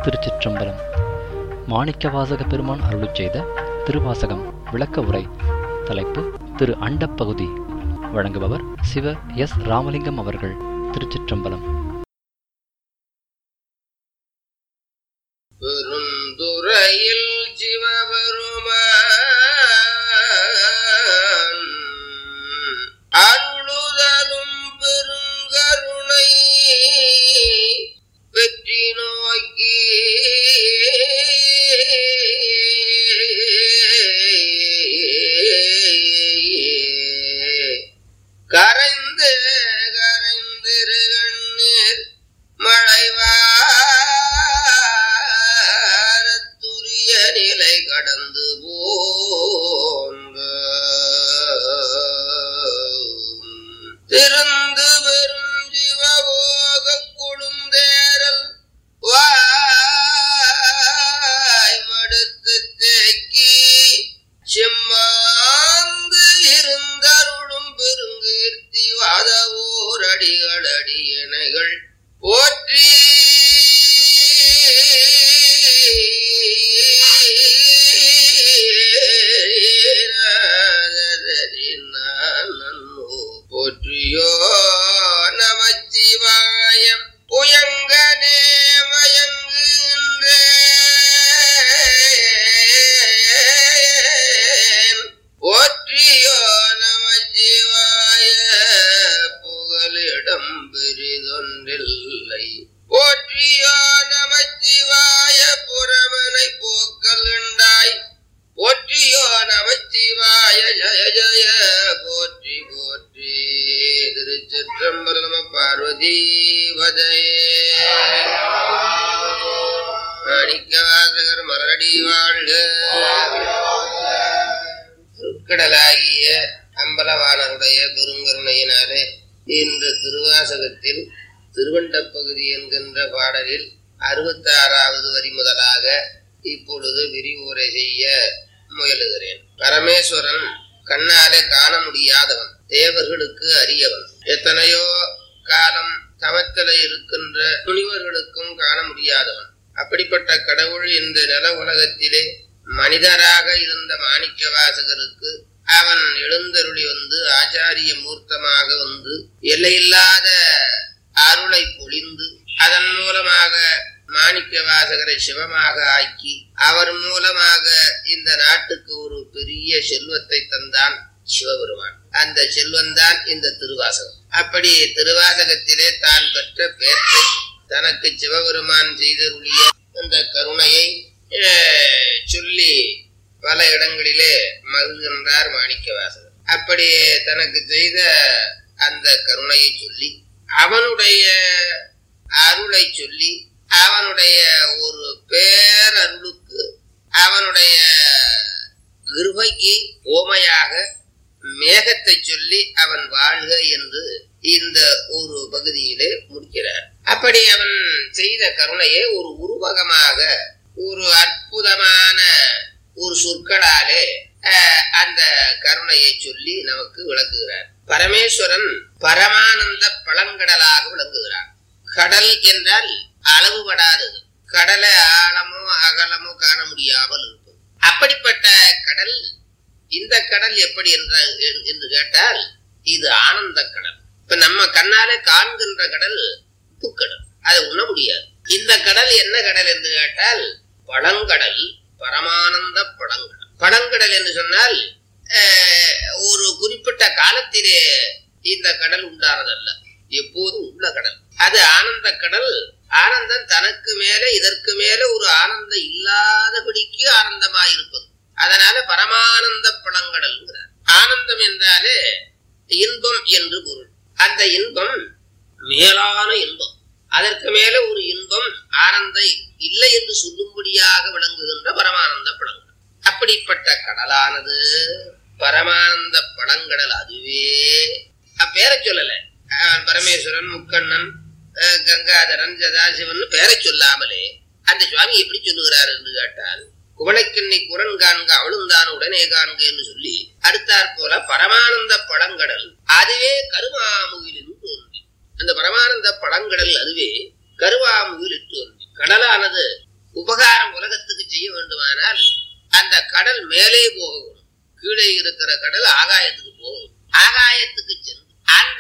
திருச்சிற்றம்பலம். மாணிக்கவாசக பெருமான் அருளிச் செய்த திருவாசகம் விளக்க உரை. தலைப்பு திரு அண்டப்பகுதி. வழங்குபவர் சிவ எஸ் ராமலிங்கம் அவர்கள். திருச்சிற்றம்பலம். பெருந்துறையில் சிவபெருமான் அருளுதலும் பெருங்கருணை வெற்றி நோக்கி கரைந்து கரைந்திருகண்ணீர் மழைவாரத்துரிய நிலை கடந்து போங்க திருந்து பெரும் சிவபோக கொழுந்தேரல் வாய் மடுத்து தேக்கி செம்மாந்து இருந்தருளும் பெருங்கீர்த்தி வாதவோர் அடிகள் அடியணைகள் போற்றி போற்றியோ நமச்சிவாயம் புயங்கனே மயங்குகின்றேன் போற்றியோ நமச்சிவாய புகலிடம் பெரிதொன்றில்லை போற்றியோ நமச்சிவாய புறமனை போக்கல் கண்டாய் போற்றியோ நமச்சிவாய ஜய ஜய போற்றி போற்றி. திருச்சிற்றம்பலம். நம பார்வதி வதயே. மாணிக்கவாசகர் மலரடி வாழ்க. கடலாகிய அம்பலவானருடைய பெருங்கருணையினாலே இந்த திருவாசகத்தில் திருவண்டப்பகுதி என்கின்ற பாடலில் 66வது வரி முதலாக இப்பொழுது விரிவுரை செய்ய முயலுகிறேன். பரமேஸ்வரன் கண்ணாலே காண முடியாதவன், தேவர்களுக்கு அரியவன். எத்தனையோ காலம் தவத்தில இருக்கின்ற முனிவர்களுக்கும் காண முடியாதவன். அப்படிப்பட்ட கடவுள் இந்த நில உலகத்திலே மனிதராக இருந்த மாணிக்கவாசகருக்கு அவன் எழுந்தருளி வந்து ஆச்சாரிய மூர்த்தமாக வந்து எல்லையில்லாத அருளை பொழிந்து அதன் மூலமாக மாணிக்கவாசகரை சிவமாக ஆக்கி அவர் மூலமாக இந்த நாட்டுக்கு ஒரு பெரிய செல்வத்தை தந்தான் சிவபெருமான். அந்த செல்வந்தான் இந்த திருவாசகம். அப்படி திருவாசகத்திலே தான் பெற்ற பேற்றை தனக்கு சிவபெருமான் செய்தருளிய அந்த கருணையை சொல்லி பல இடங்களிலே மகிழ்கின்றார் மாணிக்கவாசகர். அப்படி தனக்கு செய்த அந்த கருணையை சொல்லி அவனுடைய அருளை சொல்லி அவனுடைய ஒரு பேரருளுக்கு அவனுடைய கிருபைக்கு ஓமையாக மேகத்தை சொல்லி அவன் வாழ்க என்று இந்த ஒரு பகுதியிலே முடிக்கிறார். அப்படி அவன் செய்த கருணையை ஒரு உருவகமாக ஒரு அற்புதமான ஒரு சொற்களாலே அந்த கருணையை சொல்லி நமக்கு விளக்குகிறார். பரமேஸ்வரன் பரமானந்த பழங்கடலாக விளங்குகிறான். கடல் என்றால் அளவுபடாதது. கடலை ஆழமோ அகலமோ காண முடியாமல் இருக்கும். அப்படிப்பட்ட கடல் இந்த கடல் எப்படி என்று கேட்டால் இது ஆனந்த கடல். இப்ப நம்ம கண்ணாலே காண்கின்ற கடல் உப்புக்கடல், அதை உண்ண முடியாது. இந்த கடல் என்ன கடல் என்று கேட்டால் பழங்கடல், பரமானந்த பழங்கடல். பழங்கடல் என்று சொன்னால் ஒரு குறிப்பிட்ட காலத்திலே இந்த கடல் உண்டானதல்ல, எப்போதும் உள்ள கடல். அது ஆனந்த கடல். ஆனந்தம் தனக்கு மேல இதற்கு மேல ஒரு ஆனந்தம் இல்லாதபடிக்கு ஆனந்தமாயிருப்பது. அதனால பரமானந்த பழங்கடல்ங்கிறார். ஆனந்தம் என்றாலே இன்பம் என்று பொருள். அந்த இன்பம் மேலான இன்பம். அதற்கு மேல ஒரு இன்பம் ஆனந்த இல்லை என்று சொல்லும்படியாக விளங்குகின்ற பரமானந்த பழங்கடல். அப்படிப்பட்ட கடலானது பரமானந்த பழங்கடல். அதுவே அப்பேரை சொல்லல. பரமேஸ்வரன், முக்கண்ணன், கங்காதரன், சதாசிவன் பேரை சொல்லாமலே அந்த சுவாமி எப்படி சொல்லுகிறார் என்று கேட்டால் குவளைக்கண்ணி குரன் காண்க அவளுந்தான் உடனே காண்க என்று சொல்லி அடுத்தாற் போல பரமானந்த பழங்கடல் அதுவே கருவாமுகிலின் தோன்றி. அந்த பரமானந்த பழங்கடல் அதுவே கருவாமுகில் தோன்றி. கடலானது உபகாரம் உலகத்துக்கு செய்ய வேண்டுமானால் அந்த கடல் மேலே போகணும். கீழே இருக்கிற கடல் ஆகாயத்துக்கு போகும். ஆகாயத்துக்கு சென்று அந்த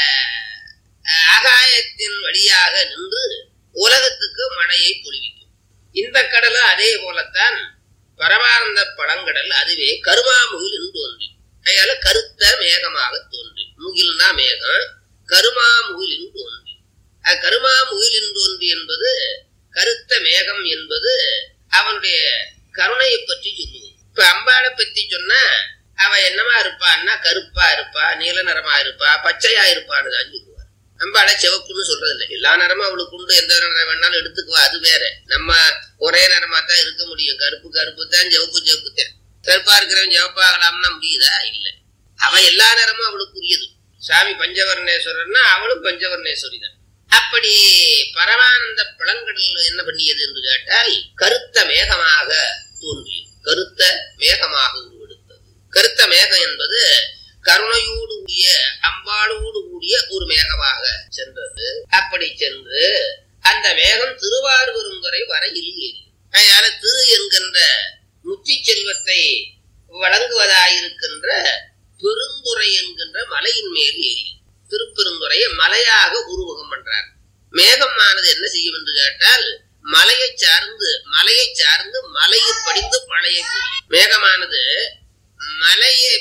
ஆகாயத்தின் வழியாக நின்று உலகத்துக்கு மழையை பொழிவிக்கும். இந்த கடலும் அதே போலத்தான் பரமானந்த பழங்கடல். அதுவே கருமாமுகில் என்று தோன்றி, அதனால கருத்த மேகமாக தோன்றி. முகில்னா மேகம், கருமாமுகில் என்று தோன்றி. கருமாமுகில் என்று தோன்றி என்பது கருத்த மேகம் என்பது அவனுடைய கருணையை பற்றி சொல்லுவது. இப்ப அம்பாளை பற்றி சொன்னா அவ என்னமா இருப்பான்னா கருப்பா இருப்பா, நீல நிறமா இருப்பா, பச்சையா இருப்பான்னு தான் சொல்லுவார். அம்பாளை சிவப்புன்னு சொல்றது இல்லை. எல்லா நிறமும் அவளுக்கு உண்டு, எந்த நிறம் வேணாலும் எடுத்துக்குவா. அது வேற. நம்ம ஒரே நிறமா தான் இருக்க முடியும். கருப்பு கருப்பு தான், சிவப்பு சிவப்பு தான். கருப்பா இருக்கிறவன் சிவப்பாகலாம்னா முடியுதா? இல்லை. அவ எல்லா நிறமும் அவளுக்கு உரியது. சாமி பஞ்சவர்ணேஸ்வரர்னா அவளும் பஞ்சவர்ணேஸ்வரி தான். அப்படி பரமானந்த பழங்கடல் என்ன பண்ணியது என்று கேட்டால் கருத்த மேகமாக தோன்றியது. கருத்த மேகமாக உருவெடுத்தது. கருத்த மேகம் என்பது கருணையோடு கூடிய அம்பாளோடு கூடிய ஒரு மேகமாக சென்றது. அப்படி சென்று அந்த மேகம் திருவாரூர் வரையில் ஏறி, அதனால திரு என்கின்ற முத்தி செல்வத்தை வழங்குவதாயிருக்கின்ற பெருந்துறை என்கின்ற மலையின் மேல் ஏறி திருப்பெருந்துறையை மலையாக உருவகம் பண்றார். மேகமானது என்ன செய்யும் என்று கேட்டால் மலையை சார்ந்து மலையில் படிந்து மழையை பொழியும். மேகமானது மலையில்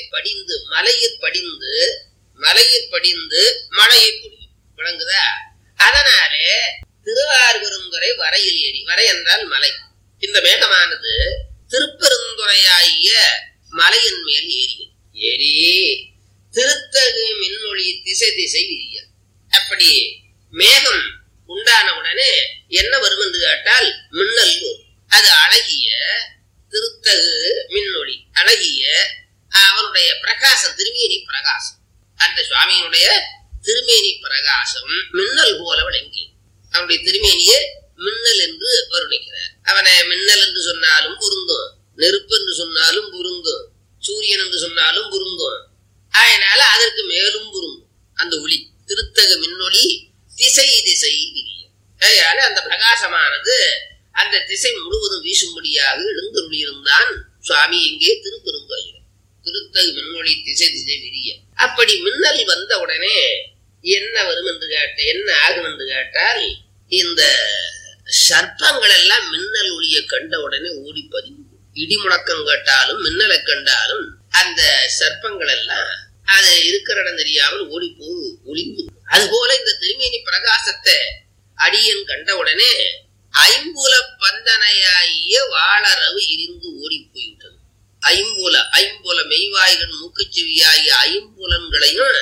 படிந்து மழையை பொழியும். விளங்குதா? அதனாலே திருவாரூர் வரையில் ஏறி, வரை என்றால் மலை. இந்த மேகமானது திருப்பெருந்துறையாகிய மலையின் மேல் ஏறி திருத்தகு மின்னொளி திசை விரிய. அப்படி மேகம் உண்டான உடனே என்ன வரும் என்று கேட்டால் மின்னல் வரும். அது அழகிய திருத்தகு மின்னொளி, அழகிய அவனுடைய பிரகாசம், திருமேனி பிரகாசம். அந்த சுவாமியினுடைய திருமேனி பிரகாசம் மின்னல் போல விளங்கியது. அவனுடைய திருமேனியே மின்னல் என்று வருணிக்கிறார். அவனை மின்னல் என்று சொன்னாலும் பொருந்தும், நெருப்பு என்று சொன்னாலும் பொருந்தும், சூரியன் என்று சொன்னாலும் பொருந்தும். அதனால அதற்கு மேலும் பொருந்தும் அந்த ஒளி. திருத்தகு மின்னொளி திசை விரிய. அதனால அந்த பிரகாசமானது அந்த திசை முழுவதும் வீசும்படியாக எழுந்தருளியிருந்தான் சுவாமி இங்கே திருப்பெருந்துறையில். திருத்தகு மின்னொளி திசை விரிய. அப்படி மின்னல் வந்த உடனே என்ன வரும் என்று என்ன ஆகும் என்று கேட்டால் இந்த சர்ப்பங்கள் எல்லாம் மின்னல் ஒளியை கண்ட உடனே ஓடி பதிவு. இடி முழக்கம் கேட்டாலும் மின்னலை கண்டாலும் அந்த சர்ப்பங்கள் எல்லாம் அது இருக்கிற இடம் தெரியாமல் ஓடி போய் ஒளிந்து. அதுபோல இந்த திருமேனி பிரகாசத்தை அடியன் கண்ட உடனே ஐம்புல பந்தனையாகிய வாளரவு இருந்து ஓடி போய்விட்டது. ஐம்புல மெய்வாய்கள் மூக்குச்செவியாகிய ஐம்புலன்களையும்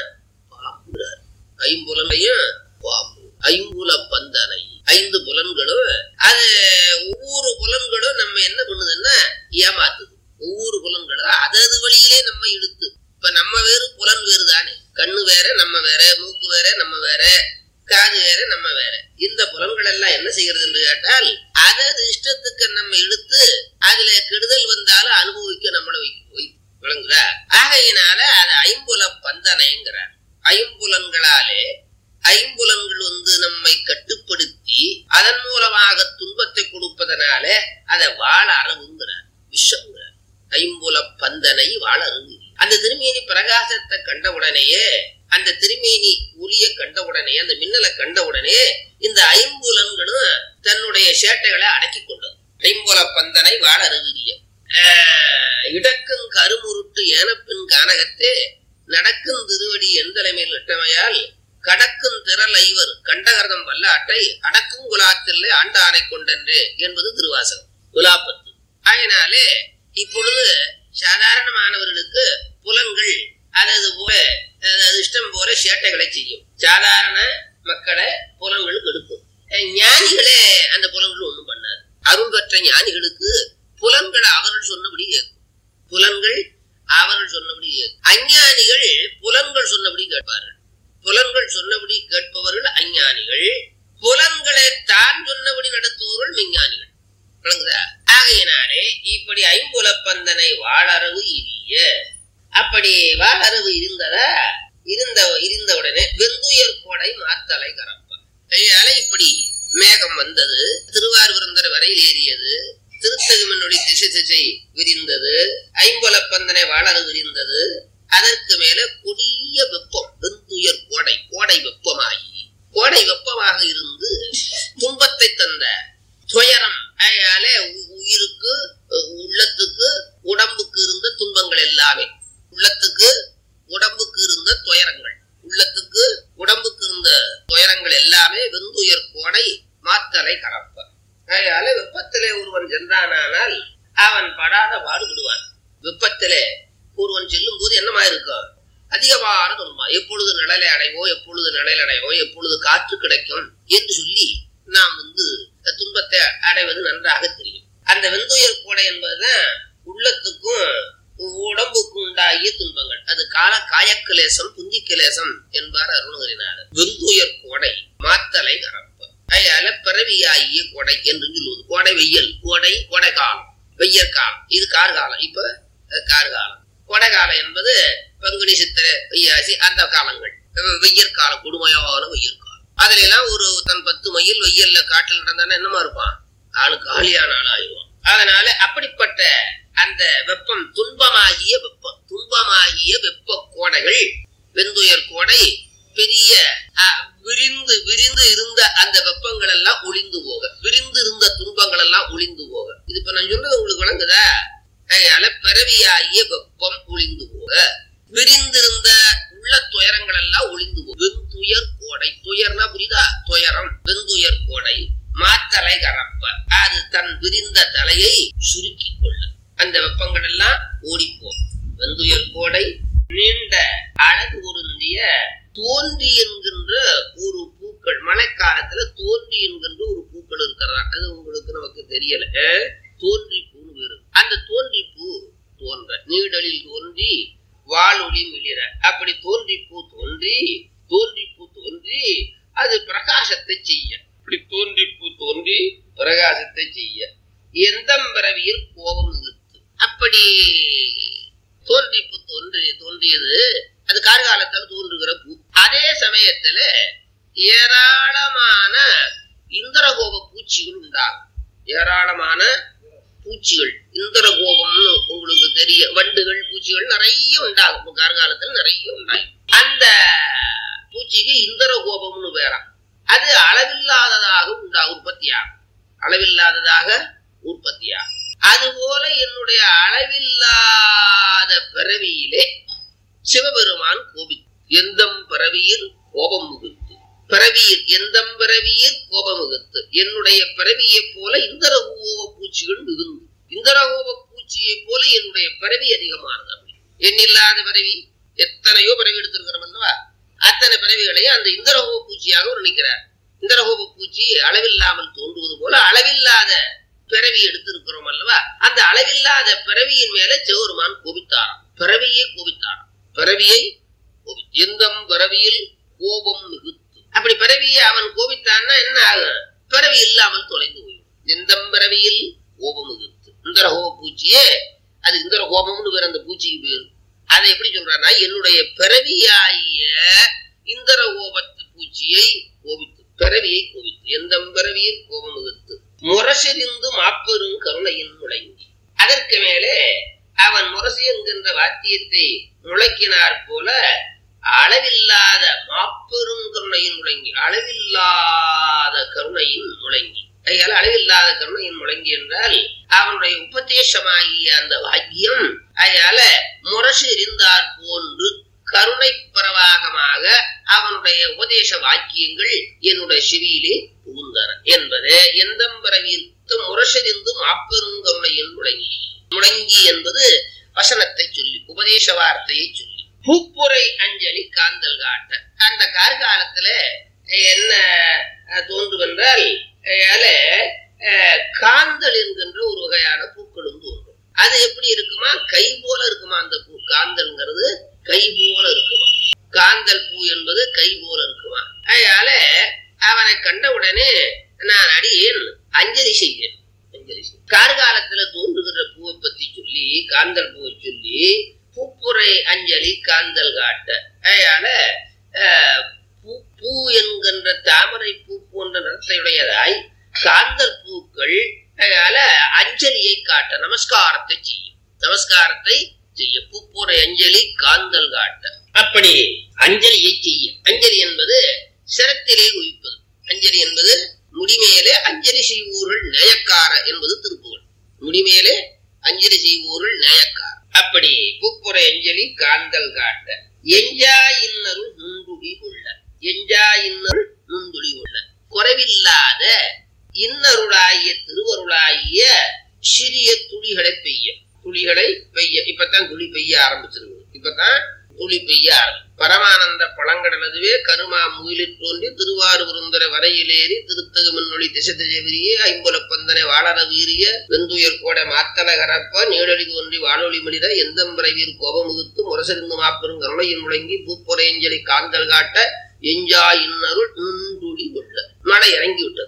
பாம்பு, ஐம்புல பந்தனை, 5 புலன்களும். அது ஒவ்வொரு புலன்களும் நம்ம என்ன பண்ணுதுன்னா ஏமாத்துது. ஒவ்வொரு புலன்களும் அது வழியிலே நம்ம இழுத்து. இப்ப நம்ம வேறு புலன் வேறு தானே. கண்ணு வேற நம்ம வேற, மூக்கு வேற நம்ம வேற, காது வேற நம்ம வேற. இந்த புலன்கள் எல்லாம் என்ன செய்கிறது என்று கேட்டால் அதது இஷ்டத்துக்கு நம்ம இழுத்து அதுல கெடுதல் வந்தாலும் அனுபவிக்க நம்மளை விளங்குதா? ஆகையினால அது ஐம்புல பந்தனைங்கிறார். ஐம்புலன்களாலே ஐம்புலன்கள் நம்மை கட்டுப்படுத்தி அதன் மூலமாக துன்பத்தை கொடுப்பதனால அதை வாழ அரவுங்கிறார், விஷங்கிறார். ஐம்புல பந்தனை வாழ அருங்கு. அந்த திருமேனி பிரகாசத்தை கண்ட உடனேயே, அந்த திருமேனி ஒளியை கண்ட உடனே, அந்த மின்னலை கண்ட உடனே இந்த ஐம்புலன்களும் தன்னுடைய சேட்டைகளை அடக்கி கொண்டது. ஐம்புல பந்தனை வாழ அருவிய. இடக்கும் கருமுருட்டு ஏனப்பின் கானகத்தே நடக்கும் திருவடி எந்தலைமையில் இட்டமையால் கடக்கும் திரள் ஐவர் கண்டகரதம் வல்லாட்டை அடக்கும் குலாத்திலே ஆண்டானை கொண்டன்றே என்பது திருவாசகம் குலாப்பத்து. அதனாலே இப்பொழுது சாதாரணமானவர்களுக்கு புலன்கள் அதது போல இஷ்டம் போல சேட்டைகளை செய்யும். சாதாரண மக்களை புலன்களுக்கு எடுக்கும். ஞானிகளே அந்த புலன்கள் ஒண்ணும் பண்ணாது. அருள் பெற்ற ஞானிகளுக்கு புலன்கள் அவர்கள் சொன்னபடி கேட்கும். புலன்கள் அவர்கள் சொன்னபடி கேட்கும். அஞ்ஞானிகள் புலன்கள் சொன்னபடி கேட்பார்கள். புலன்கள் சொன்னபடி கேட்பவர்கள் அஞ்ஞானிகள். புலன்களை தான் சொன்னபடி நடத்துவவர்கள் விஞ்ஞானிகள். விளங்குதா? ஆகையினாலே இப்படி ஐம்புல பந்தனை வாழறவு இரிய. அப்படி வாழறவு இருந்த உடனே வெந்துயர் கோடை மாத்தலை கரப்ப. இப்படி மேகம் வந்தது, திருவாரூர் வரையில் ஏறியது. அதனால வெப்பத்திலே ஒருவன் சென்றானால் அவன் படாத பாடுபடுவான். வெப்பத்திலே ஒருவன் செல்லும் போது என்னமா இருக்கும்? அதிகமான துன்பம். எப்பொழுது நிழலை அடைவோ, எப்பொழுது நிழல் அடைவோ, எப்பொழுது காற்று கிடைக்கும் என்று சொல்லி நாம் துன்பத்தை அடைவது நன்றாக தெரியும். அந்த வெந்துயர் கோடை என்பதுதான் உள்ளத்துக்கும் உடம்புக்கு உண்டாகிய துன்பங்கள். அது காயக்கிலேசம் புந்தி கிலேசம் என்பார் அருணகிரிநாதர். வெந்துயர் கோடை மாத்தலை கரப்ப அதனால பிறவியாகிய கோடை என்று சொல்லுவது. கோடை வெயில், கோடை காலம், வெய்யற் காலம், இது கார்காலம். இப்ப கார்காலம். கோடை காலம் என்பது பங்குனி சித்திரை வையாசி அந்த காலங்கள். வெய்யற் காலம், கொடுமையான வெய்யற் காலம். அதுல எல்லாம் ஒரு தன் 10 மைல் வெய்யல்ல காட்டில் நடந்தானே என்னமா இருப்பான்? ஆளுக்கு ஆளியான ஆள் ஆயிடுவான். அதனால அப்படிப்பட்ட அந்த வெப்பம் துன்பமாகிய வெப்ப கோடைகள், வெந்துயர் கோடை பெரிய விரிந்து இருந்த அந்த வெப்பங்கள் எல்லாம் ஒளிந்து போக, விரிந்து இருந்த துன்பங்கள் எல்லாம் ஒளிந்து போக. இது இப்ப நான் சொல்றது உங்களுக்கு விளங்குதா? அதனால பிறவியாகிய வெப்பம் ஒளிந்து போக, விரிந்திருந்த உள்ள துயரங்கள் எல்லாம் ஒளிந்து போக. வெந்துயர் கோடை, துயர்னா புரியுதா? துயரம். வெந்துயர் கோடை மாத்தலை கரப்ப, அது தன் விரிந்த தலையை சுருக்கி கொள்ள, அந்த வெப்பங்கள் எல்லாம் ஓடிப்போம். வெந்துயர் கோடை நீண்ட அழகு பொருந்திய தோன்றி என்கின்ற ஒரு பூக்கள், மழைக்காலத்துல தோன்றி என்கின்ற ஒரு பூக்கள் இருக்கிறதா? அது உங்களுக்கு நமக்கு தெரியல. தோன்றி பூன்னு வேறு. அந்த தோன்றி பூ தோன்ற நீடலில் தோன்றி வாழொளி மிளிர, அப்படி தோன்றி பூ தோன்றி அது பிரகாசத்தை செய்ய, இப்படி தோன்றி பூ தோன்றி பிரகாசத்தை செய்ய எந்த பிறவியில் கோபம் நிறுத்து. அப்படி தோன்றி பூ தோன்றியது அது கார்காலத்தில் தோன்றுகிற பூ. அதே சமயத்துல ஏராளமான இந்திரகோப பூச்சிகள் உண்டாகும். ஏராளமான பூச்சிகள், இந்திரகோபம்னு உங்களுக்கு தெரிய, வண்டுகள் பூச்சிகள் நிறைய உண்டாகும். கார்காலத்தில் நிறைய உண்டாகும். அந்த பூச்சிக்கு இந்திரகோபம்னு பேராம். அது அளவில்லாததாக உற்பத்தியாகும். அளவில்லாததாக உற்பத்தியாகும். அதுபோல என்னுடைய அளவில்லாத பிறவியிலே சிவபெருமான் கோபித்து, எந்தம் பிறவியில் கோபம் முகுத்து, பிறவியில் எந்தம் பிறவியில் கோபம் முகுத்து, என்னுடைய பிறவியை போல இந்திரகோப பூச்சிகள் மிகுந்து, இந்திரகோப பூச்சியை போல என்னுடைய பிறவி அதிகமானது. அப்படி எண்ணில்லாத பிறவி, எத்தனையோ பிறவி எடுத்திருக்கிறோம் அல்லவா? அத்தனை பிறவிகளையும் அந்த இந்திரகோப பூச்சியாக நினைக்கிறார். இந்திரகோப பூச்சி அளவில்லாமல் தோன்றுவது போல அளவில்லாத பிறவி எடுத்திருக்கிறோம் அல்லவா? அந்த அளவில்லாத பிறவியின் மேல சிவபெருமான் கோபித்தாராம். பிறவியை கோபித்தாராம். பிறவியை எந்தம் பிறவியில் கோபம் மிகுத்து. அப்படி பிறவியை அவன் கோபித்தான்னா என்ன ஆகும்? பிறவி இல்லாமல் தொலைந்து போயிடும். எந்தம் பிறவியில் கோபம் மிகுத்து. இந்திரகோப பூச்சியே, அது இந்திர கோபம்னு பேர் அந்த பூச்சிக்கு பேரு. அதை எப்படி சொல்றான்னா, என்னுடைய பிறவியாகிய இந்திரகோபத்து பூச்சியை கோபித்து, பிறவியை கோபித்து, எந்தம் பிறவியில் கோபம் மிகுத்து முரசெறிந்து மாப்பெரும் கருணையின் முழங்கி. அதற்கு மேலே அவன் முரசு என்கின்ற வாத்தியத்தை முழக்கினார் போல அளவில்லாத மாப்பெரும் கருணையின் முழங்கி, அளவில்லாத கருணையின் முழங்கி. அதனால அளவில்லாத கருணையின் முழங்கி என்றால் அவனுடைய உபதேசமாகிய அந்த வாக்கியம், அதனால முரசு எறிந்தார் போன்று கருணை பிரவாகமாக அவனுடைய உபதேச வாக்கியங்கள் என்னுடைய செவியிலே புகுந்தன என்பது எந்தம் பிறவியில் முரசெறிந்து மாப்பெரும் கருணையின் முழங்கி. முழங்கி என்பது வசனத்தை சொல்லி, உபதேச வார்த்தையை சொல்லி. பூப்புரை அஞ்சலி காந்தல் காட்ட. அந்த கார்காலத்துல என்ன தோன்றுவென்றால் காந்தல் என்கின்ற ஒரு வகையான பூக்களும் தோன்றும். அது எப்படி இருக்குமா? கை போல இருக்குமா அந்த பூ. காந்தல்ங்கிறது கை போல இருக்குமா. காந்தல் பூ என்பது கை போல இருக்குமா. அதனால அவனை கண்டவுடனே நான் அடியேன் அஞ்சலி செய்வேன். கார்காலத்துல தோன்றுகிற பூவை பத்தி சொல்லி, காந்தல் பூவை சொல்லி, பூப்புரை அஞ்சலி காந்தல் காட்ட. அதனால பூ என்கின்ற தாமரை பூ போன்ற நிறத்தையுடையதாய் காந்தல் பூக்கள் அதனால அஞ்சலியை காட்ட, நமஸ்காரத்தை செய்யும். நமஸ்காரத்தை செய்ய பூப்புரை அஞ்சலி காந்தல் காட்ட. அப்படி அஞ்சலியை செய்ய. அஞ்சலி என்பது சிரத்திலே குவிப்பது. அஞ்சலி என்பது முடிமேலே அஞ்சலி செய்வோர்கள் நேயக்கார என்பது திருப்புகள். முடிமேலே அஞ்சலி செய்வோர்கள் நேயக்கார. அப்படி பூப்புரை அஞ்சலி காந்தல் காட்ட. எஞ்சா இன்னருள் நுண்துளி உள்ள. எஞ்சா இன்னருள் நுண்துளி உள்ள. குறைவில்லாத இன்னருளாகிய திருவருளாகிய சிறிய துளிகளை பெய்ய இப்பதான் துளி பெய்ய ஆரம்பிச்சிருக்கு. இப்பதான் துளி பெய்ய ஆரம்பி பரமானந்த பழங்கடலதுவே கருமா முயிலில் தோன்றி திருவாரூருந்தர வரையிலேறி திருத்தகு மின்னொளி திசைவிரிய ஐம்புலப்பந்தனை வாழற வீரிய வெந்துயர் கோடை மாத்தல கரப்ப நீடொலி தோன்றி வானொலி மனித எந்தம்பரைவீர் கோபமுகுத்து முரசறிந்து மாப்பெரும் கருணையில் முழங்கி பூப்புரையஞ்சலி காந்தல் காட்ட எஞ்சா இன்னருள் நுண்துளி உள்ள மழை இறங்கிவிட்டது.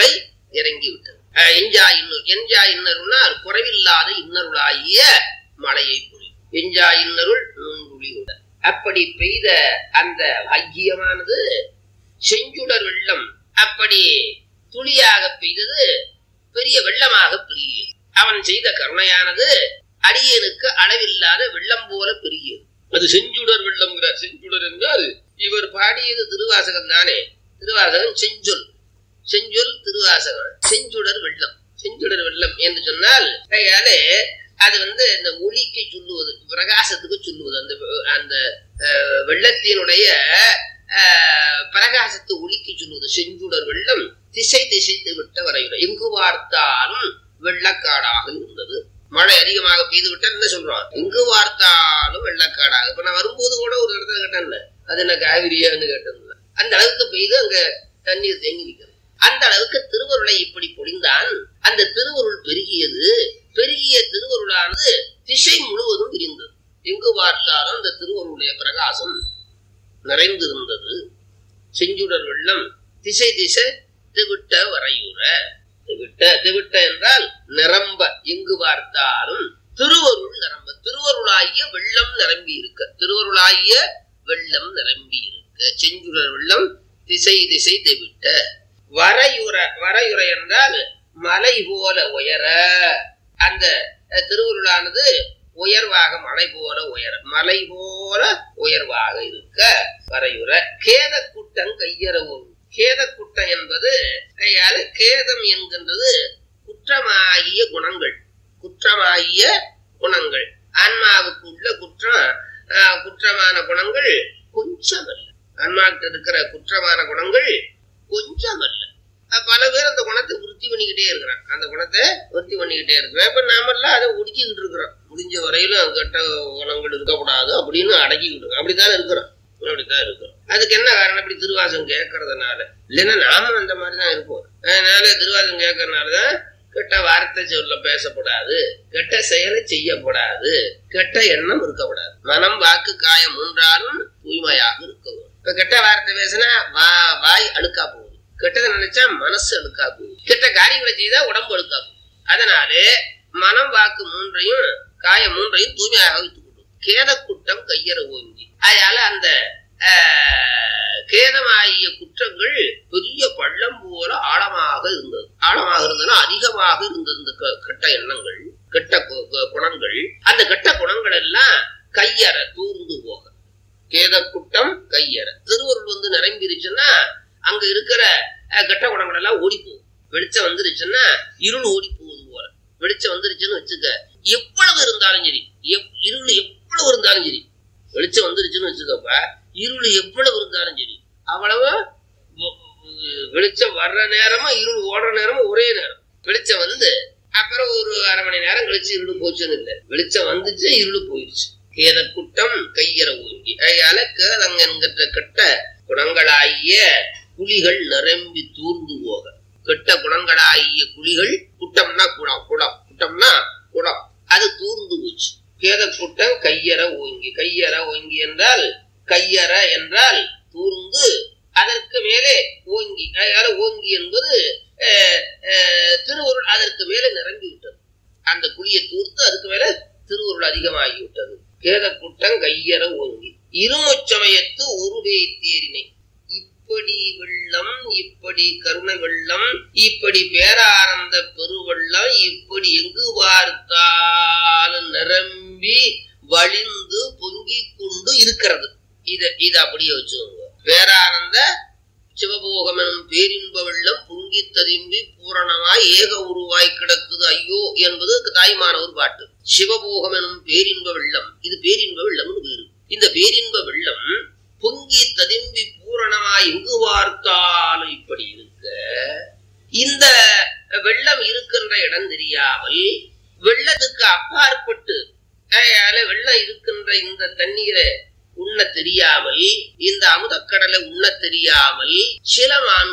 எஞ்சா இன்னருள்னா குறைவில்லாத இன்னருளாகிய மழையை பொழியும். எஞ்சா இன்னருள் நுண்துளி உள்ள அப்படி பெய்த அந்த பாக்கியமானது செஞ்சுடர் வெள்ளம் அப்படி துளியாக பெய்தது பெரிய வெள்ளமாக பெருகியது. அவன் செய்த கருணையானது அடியனுக்கு அளவில்லாத வெள்ளம் போல பெருகியது. அது செஞ்சுடர் வெள்ளம். செஞ்சுடர் என்றால் இவர் பாடியது திருவாசகம் தானே. திருவாசகம் செஞ்சொல் திருவாசகம். செஞ்சுடர் வெள்ளம் என்று சொன்னால் அது இந்த ஒளிக்கு சொல்லுவது, பிரகாசத்துக்கு சொல்லுவது. அந்த வெள்ளத்தினுடைய பிரகாசத்து ஒளிக்கு சொல்லுவது செஞ்சுடர் வெள்ளம். திசை விட்ட வரையுறை எங்கு பார்த்தாலும் வெள்ளக்காடாக இருந்தது. மழை அதிகமாக பெய்து விட்டா என்ன சொல்றோம், எங்கு பார்த்தாலும் வெள்ளக்காடாக. இப்ப நான் வரும்போது கூட ஒரு இடத்துல கேட்டேன்ல, அது என்ன காவிரியான்னு கேட்டேன்ல. அந்த அளவுக்கு பெய்து அங்க தண்ணீர் தேங்கி நிற்கிறது. அந்த அளவுக்கு திருவருளை இப்படி பொழிந்தான். அந்த திருவருள் பெருகிய திருவருளானது திசை முழுவதும் விரிந்தது. எங்கு பார்த்தாலும் அந்த திருவருளுடைய பிரகாசம் நிறைந்திருந்தது. செஞ்சுடர் வெள்ளம் திசை திவிட்ட வரையுற. திவிட்ட என்றால் நிரம்ப, எங்கு பார்த்தாலும் திருவருள் நிரம்ப. திருவருளாகிய வெள்ளம் நிரம்பி இருக்க. செஞ்சுடர் வெள்ளம் திசை திவிட்ட வரையுறை என்றால் மலை போல உயர. அந்த திருவருளானது உயர்வாக மலை போல உயர்வாக இருக்க வரையுற. கேத கூட்டம் கையறவும். கேத கூட்டம் என்பது கேதம் என்கின்றது குற்றமாகிய குணங்கள். ஆன்மாவுக்கு உள்ள குற்றமான குணங்கள் கொஞ்சம் அல்ல. ஆன்மாவுக்கு இருக்கிற குற்றமான குணங்கள் கொஞ்சம் அல்ல. பல பேர் அந்த குணத்தை விருத்தி பண்ணிக்கிட்டே இருக்கிறான். இப்ப நாமெல்லாம் அதை ஒடுக்கிக்கிட்டு இருக்கிறோம். முடிஞ்ச வரையிலும் கெட்ட குணங்கள் இருக்கக்கூடாது அப்படின்னு அடக்கிக்கிட்டு இருக்கோம். அப்படித்தான் இருக்கிறோம். அதுக்கு என்ன காரணம்? இப்படி திருவாசகம் கேட்கறதுனால. இல்லைன்னா நாமும் அந்த மாதிரிதான் இருப்போம். அதனால திருவாசகம் கேட்கறதுனாலதான் கெட்ட வார்த்தை சொல்ல பேசப்படாது, கெட்ட செயலை செய்யப்படாது, கெட்ட எண்ணம் இருக்கக்கூடாது. மனம் வாக்கு காயம் மூன்றாலும் தூய்மையாக இருக்கவும். இப்ப கெட்ட வார்த்தை பேசினா வாய் அழுக்கா போகுது, கெட்டதை நினைச்சா மனசு அழுக்கா போகுது, கெட்ட காரியங்களை செய்தா உடம்பு அழுக்கா போகுது. அதனாலே மனம் வாக்கு மூன்றையும் காயம் மூன்றையும் தூய்மையாக வைத்துக் கொள்ளும். கேத குற்றம் கையற ஓங்கி. அதனால அந்த கேதமாகிய குற்றங்கள் பெரிய பள்ளம் போல ஆழமாக இருந்ததுன்னா அதிகமாக இருந்தது. இந்த கெட்ட எண்ணங்கள், கெட்ட குணங்கள், அந்த கெட்ட குணங்கள் எல்லாம் கையற தூர்ந்து போக. கேத குற்றம் கையற. திருவருள் நிரம்பிருச்சுன்னா அங்க இருக்கிற கெட்ட குணங்கள் எல்லாம் ஓடி போகும். வெளிச்சம் வந்துருச்சுன்னா இருள் ஓடி போகுது போல. வெளிச்சம் வந்துருச்சுன்னு வச்சுக்க, எவ்வளவு இருந்தாலும் சரி, இருள் எவ்வளவு இருந்தாலும் சரி, வெளிச்சம் வந்துருச்சுன்னு வச்சுக்கப்ப, இருள் எவ்வளவு இருந்தாலும் சரி, அவ்வளவு வெளிச்சம் வர்ற நேரமும் இருள் ஓடுற நேரமும் ஒரே நேரம். வெளிச்சம் அப்புறம் ஒரு அரை மணி நேரம் கழிச்சு இருள் போச்சுன்னு இல்லை, வெளிச்சம் வந்துச்சு இருள் போயிடுச்சு. கேத குட்டம் கையற ஊங்கி. அதனால கேதங்க என்கிற கெட்ட குணங்களாகிய குழிகள் நிரம்பி தூர்ந்து போக. கெட்ட குணங்களாகிய குழிகள், குட்டம்னா குடம், அது தூர்ந்து போச்சு. கேத குட்டம் கையற ஓங்கி. கையற ஓங்கி என்றால், கையற என்றால் தூர்ந்து, அதற்கு மேலே ஓங்கி. அதனால ஓங்கி என்பது திருவருள் அதற்கு மேலே நிரம்பி விட்டது. அந்த குழியை தூர்த்து அதுக்கு மேல திருவருள் அதிகமாகிவிட்டது. கேத குட்டம் கையற ஓங்கி. இருமுச்சமயத்து ஒருவே தேரினை. இப்படி வெள்ளம், இப்படி கருணை வெள்ளம், இப்படி பேரானந்த பெருவெள்ளம், இப்படி எங்கு பார்த்தாலும் நிரம்பி வழிந்து பொங்கி கொண்டு இருக்கிறது. இத அப்படியே வச்சுக்கோங்க. பேரானந்த சிவபோகம் எனும் பேரின்ப வெள்ளம் பொங்கி ததும்பி பூரணமாய் ஏக உருவாய் கிடக்குது ஐயோ என்பது தாய்மானவர் பாட்டு. சிவபோகம் எனும் பேரின்ப வெள்ளம், இது பேரின்ப வெள்ளம்னு பேரு. இந்த பேரின்ப வெள்ளம் பொங்கி ததும்பி பூரணமாய் எங்கு பார்த்தாலும் இப்படி இருக்க, இந்த வெள்ளம் இருக்கின்ற இடம் தெரியாமல், வெள்ளத்துக்கு அப்பாற்பட்டு வெள்ளம் இருக்கின்ற இந்த தண்ணீரை உண்ண தெரியாமல், இந்த அமுதக்கடலை உண்ண தெரியாமல் சில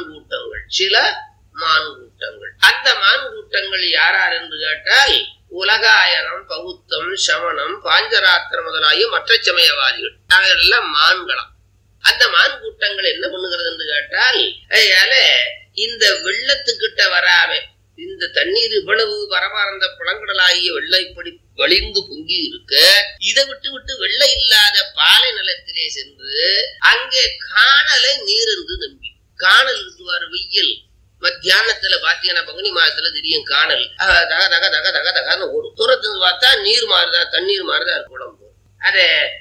மான்கூட்டங்கள் அந்த மான்கூட்டங்கள் யாரார் என்று கேட்டால், உலகாயனம், பௌத்தம், சமணம், பாஞ்சராத்திரம் முதலாகிய மற்ற சமயவாதிகள். அவையெல்லாம் மான்களாம். அந்த மான்கூட்டங்கள் என்ன பண்ணுகிறது என்று கேட்டால், இந்த வெள்ளத்துக்கிட்ட வராம, இந்த தண்ணீர் இவ்வளவு பரமானந்த புலங்கடலாகிய வெள்ளை இப்படி வழிந்து பொங்கி இருக்க, இதை விட்டு விட்டு வெள்ளை இல்லாத பாலை நிலத்திலே சென்று அங்கே காணலை நீர் என்று நம்பி, காணல் இருக்குவார் வெயில் மத்தியானத்துல பாத்தீங்கன்னா பங்குனி மாசத்துல தெரியும் காணல் தக தக தக தக தகன்னு ஓடும். தூரத்துல பார்த்தா நீர் மாறுதா, தண்ணீர் மாறுதா குழம்பு. அத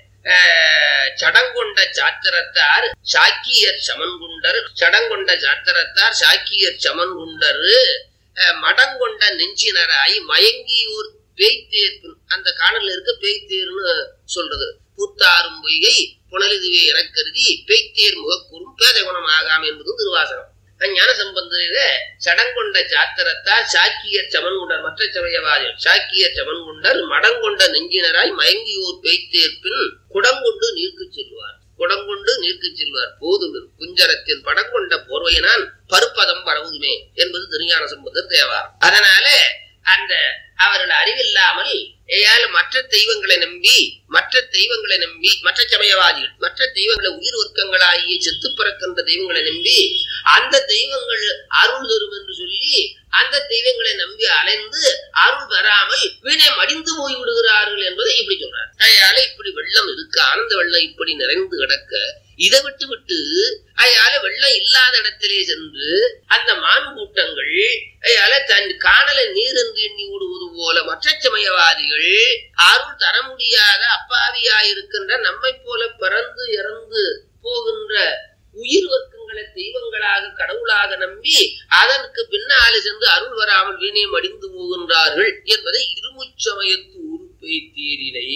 சடங்கொண்ட சாத்திரத்தார் சாக்கியர் சமன்குண்டர், சடங்கொண்ட சாத்திரத்தார் சாக்கியர் சமன்குண்டர் மடங்கொண்ட நெஞ்சினராய் மயங்கியூர் பேய்த்தேர்ப்பு. அந்த காணல் இருக்க பேய்த்தேர்னு சொல்றது. புத்தாரும் பொய்கை புனலிதுவே எனக்கருதி பேய்த்தேர் முகக்கூறும் பேதை குணம் ஆகாம என்பது திருவாசகம். ஞான சம்பந்தரில சடங்கொண்ட சாத்திரத்தார் சாக்கியர் சமன்குண்டர் மற்ற சமயவாதிகள் சாக்கியர் சமன்குண்டர் மடங்கொண்ட நெஞ்சினராய் மயங்கியூர் பேய்த்தேர்ப்பின் குடங்கொண்டு நீர்க்கு செல்வார். குடங்கொண்டு நீர்க்கு செல்வார் போதுமின் குஞ்சரத்தின் படங்கொண்ட போர்வையினால் பருப்பதம் பரவுதுமே என்பது திருஞான சம்பந்தர் தேவார். அதனால அந்த அவர்கள் அறிவில்லாமல் மற்ற தெய்வங்களை நம்பி மற்ற சமயவாதிகள் மற்ற தெய்வங்களை உயிர் வர்க்கங்களாகிய செத்து பிறக்கின்ற தெய்வங்களை நம்பி, அந்த தெய்வங்கள் அருள் தரும் என்று சொல்லி அந்த தெய்வங்களை நம்பி அலைந்து அருள் பெறாமல் வீணே மடிந்து போய் விடுகிறார்கள் என்பதை இப்படி சொல்றார். அதனால இப்படி வெள்ளம் இருக்கு, ஆனந்த வெள்ளம் இப்படி நிறைந்து கிடக்க, இதை விட்டு விட்டு வெள்ளம் இல்லாத இடத்திலே சென்று அந்த மான் கூட்டங்கள் தன் காணலை நீர் என்று எண்ணி விடுவது போல மற்ற சமயவாதிகள் அருள் தர முடியாத அப்பாவியாயிருக்கின்ற நம்மை போல பிறந்து இறந்து போகின்ற உயிர் வர்க்கங்களை தெய்வங்களாக கடவுளாக நம்பி அதற்கு பின்னாலே சென்று அருள் வராமல் வீணே மடிந்து போகின்றார்கள் என்பதை இருமுச்சமயத்து உறுப்பை தேரினை.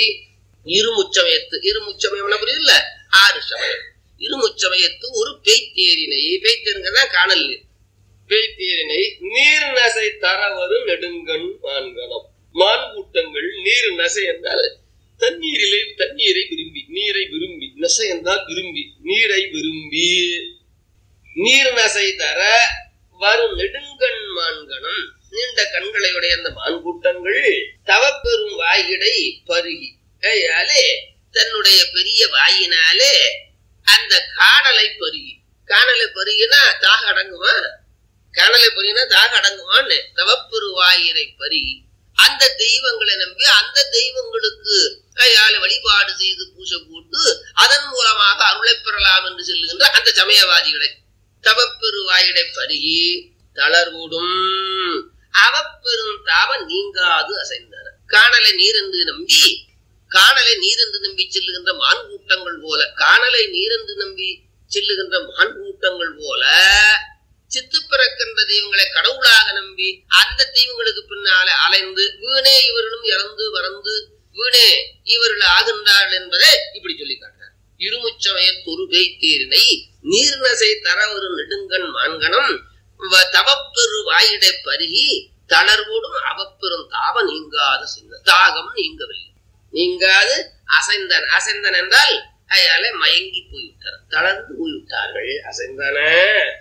இருமுச்சமயம் புரியல, 6 சமயம். இருமுச்சமயத்து ஒரு பேய்த்தேரினை, பேய்த்தேருங்கதான் காணல் நீர். பேய்த்தேரினை நீர் நசை தரவரு நெடுங்கண் மான்கணம். மான்கூட்டங்கள் நீர் நசை என்றால் தண்ணீரை விரும்பி, நீரை விரும்பி, நசை என்றால் விரும்பி, நீரை விரும்பி, நீர் நசை தர வரும் நெடுங்கண் மான்கணம், நீண்ட கண்களையுடைய அந்த மான்கூட்டங்கள் தவப்பெரும் வாயிடை பருகி, தன்னுடைய பெரிய வாயினாலே அந்த காணலை பருகினா தாக அடங்குமா? காணலை பருகினா தாக அடங்குமான்னு தவப்பெரு வாயிரை பருகி அந்த தெய்வங்களை நம்பி அந்த தெய்வங்களுக்கு வழிபாடு செய்து பூஜை போட்டு அதன் மூலமாக அருளை பெறலாம் என்று சொல்லுகின்ற அந்த சமயவாதிகளை தவப்பெரு வாயிடை பருகி தளர்வூடும் அவப்பெரும் தாவ நீங்காது அசைந்தன. காணலை நீர் என்று நம்பி செல்லுகின்ற மான்கூட்டங்கள் போல, காணலை நீரென்று நம்பி செல்லுகின்ற மான்கூட்டங்கள் போல சித்து பிறக்கின்ற தெய்வங்களை கடவுளாக நம்பி அந்த தெய்வங்களுக்கு பின்னாலே அலைந்து வீணே இவர்களும் இறந்து வறந்து வீணே இவர்கள் ஆகின்றார்கள் என்பதை இப்படி சொல்லி காட்டார். இருமுச்சமயத்தொரு பேய்த்தேரினை நீர் நசை தர ஒரு நெடுங்கண் மான்கணம் தவப்பெரு வாயிடை பருகி தளர்வோடும் அவப்பெரும் தாவ நீங்காத சின்ன தாகம் நீங்கவில்லை, நீங்காது அசைந்தன் என்றால் மயங்கி போய்விட்டார், தளர்ந்து போய்விட்டார்கள். அசைந்தன